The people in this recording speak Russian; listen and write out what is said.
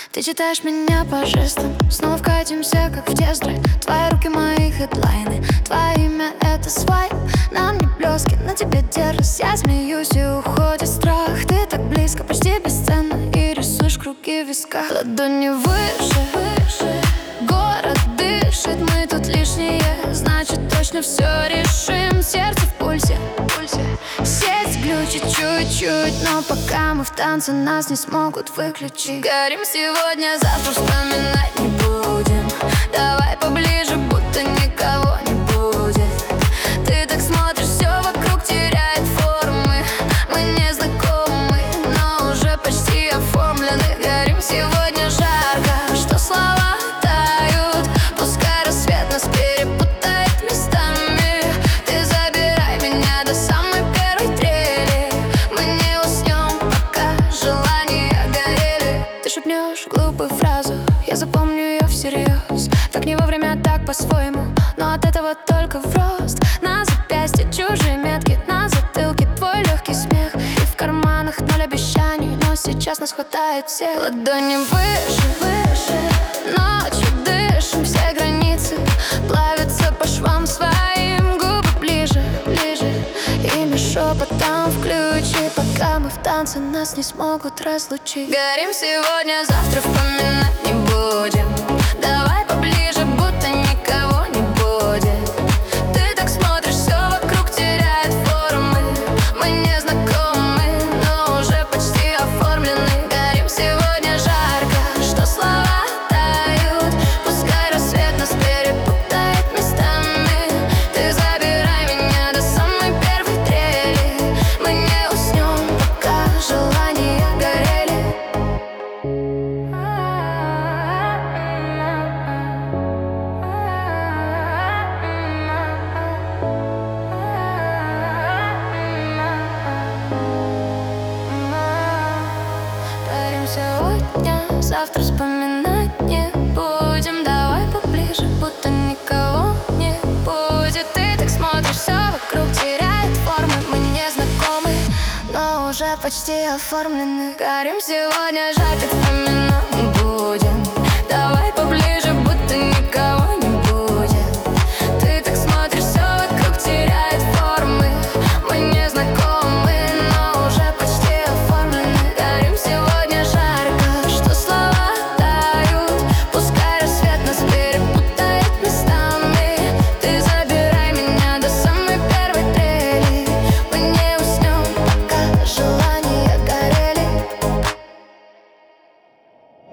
Ты читаешь меня по жестам. Снова вкатимся, как в тестры. Твои руки мои хедлайны. Твое имя это свайп. На мне блески, на тебе дерзость. Я смеюсь и уходит страх. Ты так близко, почти бесценно. И рисуешь круги в висках. Ладони выше, город дышит. Мы тут лишние, значит точно все решим. Сердце в пульсе. Сеть глючит чуть-чуть, но пока мы в танце, нас не смогут выключить. Горим сегодня, завтра вспоминать не будем. Давай поближе, будто никого не будет. Ты так смотришь, все вокруг теряет формы. Мы не знакомы, но уже почти оформлены. Горим сегодня жарко, что слова тают. Пускай рассвет нас перепутает местами. Ты забирай меня до самой первой трели. Мы не уснем, пока желания горели. Ты шепнешь глупую фразу, я запомню ее всерьез. Так не вовремя, так по-своему, но от этого только в рост. На запястье чужие метки, на затылке твой легкий смех. И в карманах ноль обещаний, но сейчас нас хватает всех. Ладони выше, ночью дышим, все границы плавятся по швам своим. Губы ближе, имя шепотом включи. Пока мы в танце, нас не смогут разлучить. Горим сегодня, завтра вспоминать не будем. Давай поближе, будто никого не будет. Ты так смотришь, все вокруг теряет формы. Мы не знакомы, но уже почти оформлены. Горим сегодня жарко, что слова тают. Пускай рассвет нас перепутает местами. Ты забирай меня до самой первой трели. Мы не уснем, пока желания горели. Горим сегодня, завтра вспоминать не будем. Давай поближе, будто никого не будет. Ты так смотришь, все вокруг теряет формы. Мы не знакомы, но уже почти оформлены. Горим сегодня, жарко вспоминать.